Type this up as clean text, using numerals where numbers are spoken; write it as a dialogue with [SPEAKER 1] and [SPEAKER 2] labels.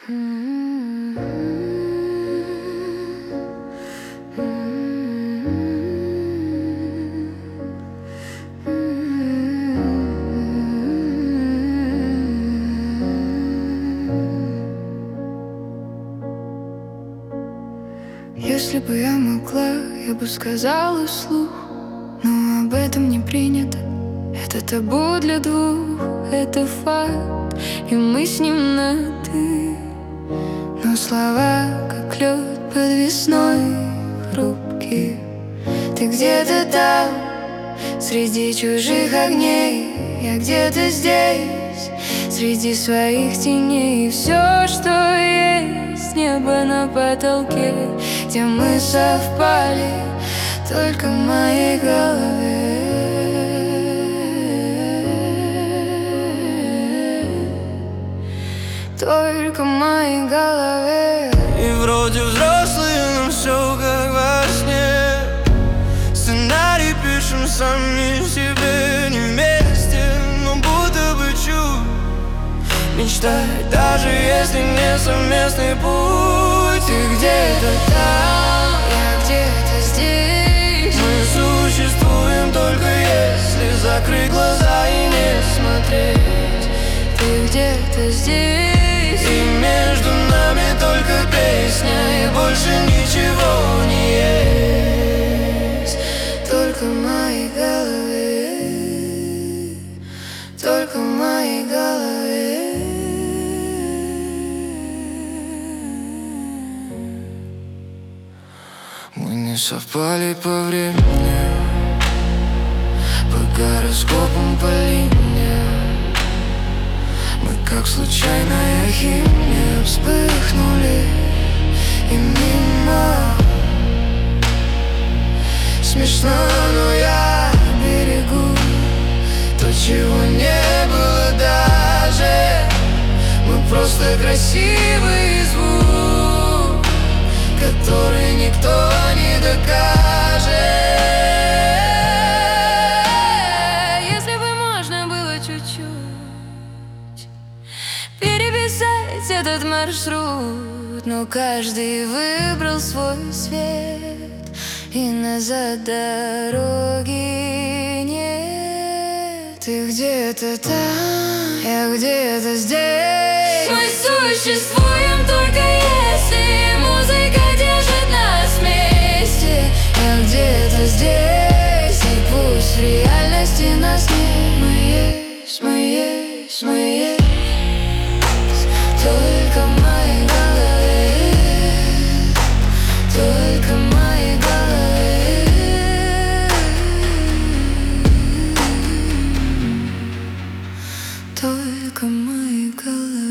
[SPEAKER 1] Если бы я могла, я бы сказала вслух, но об этом не принято. Это табу для двух, это факт, и мы с ним на «ты». Но слова, как лед под весной, хрупкие. Ты где-то там, среди чужих огней, я где-то здесь, среди своих теней. И все, что есть, небо на потолке, где мы совпали, только в моей голове. Только в моей голове.
[SPEAKER 2] И вроде взрослые, но все как во сне. Сценарий пишем сами себе, не вместе, но будто бы чуть мечтать, даже если не совместный путь. Ты где-то там,
[SPEAKER 1] Я где-то здесь.
[SPEAKER 2] мы существуем только если закрыть глаза и не смотреть.
[SPEAKER 1] Ты где-то здесь.
[SPEAKER 2] И между нами только песня, и больше ничего не есть.
[SPEAKER 1] Только в моей голове. Только в моей голове.
[SPEAKER 2] Мы не совпали по времени, по гороскопам, по линиям. Мы как случайная химия вспыхнули и мимо. Смешно, но я берегу то, чего не было даже. Мы просто красивый звук, который никто не докажет.
[SPEAKER 1] Если бы можно было чуть-чуть переписать этот маршрут, но каждый выбрал свой свет, и назад дороги нет. Ты где-то там, я где-то здесь. Мы существуем только если музыка держит нас вместе. Я где-то здесь, и пусть в реальности нас нет. Мы есть, мы есть, мы есть. Только в моей голове. Только в моей голове. Только в моей голове.